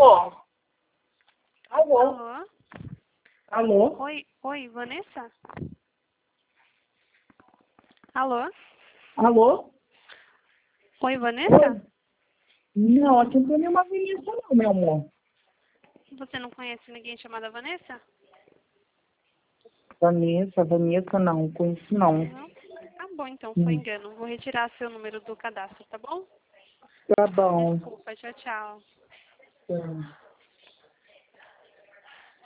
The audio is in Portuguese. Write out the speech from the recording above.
amor? Alô? Alô? Alô? Oi, Vanessa? Alô? Alô? Oi, Vanessa? Não, aqui não tem nenhuma Vanessa não, meu amor. Você não conhece ninguém chamada Vanessa? Vanessa não, conheço não. Não? Ah, bom, então foi Hum, engano. Vou retirar seu número do cadastro, tá bom? Tá bom. Desculpa, tchau, tchau. Tá.